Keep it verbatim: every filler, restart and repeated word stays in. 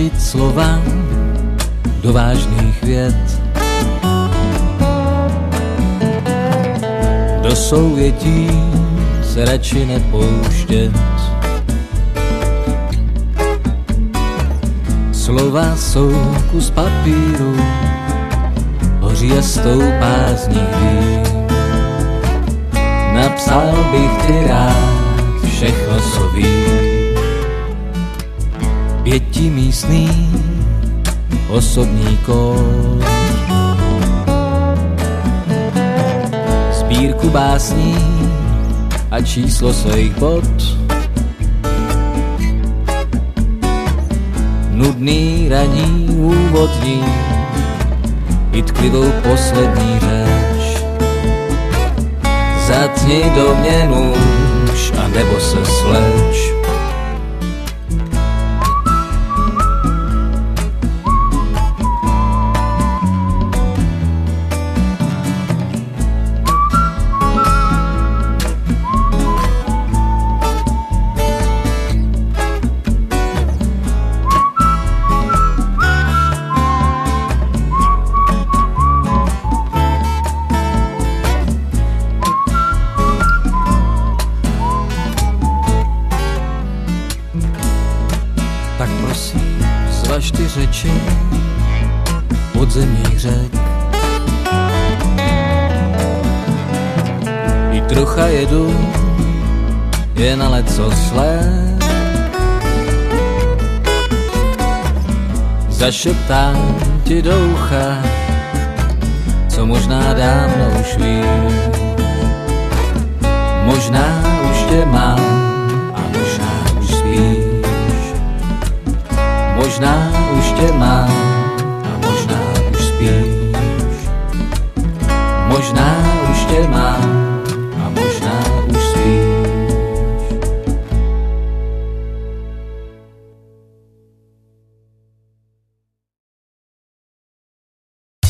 vložit slova do vážných vět. Do souvětí se radši nepouštět. Slova jsou kus papíru, hoří a stoupá z nich dým. Napsal bych ti rád všechno, co vím. Pětimístný osobní kód, sbírku básní a číslo svých bod. Nudný ranní úvodní i tklivou poslední řeč. Zatni do mě nůž a nebo se sleč. Tak prosím, zvaž ty řeči podzemních řek. I trocha jedu, je na lecos let. Zašeptám ti do ucha, co možná dávno už víš. Možná už tě mám a možná už spíš. Možná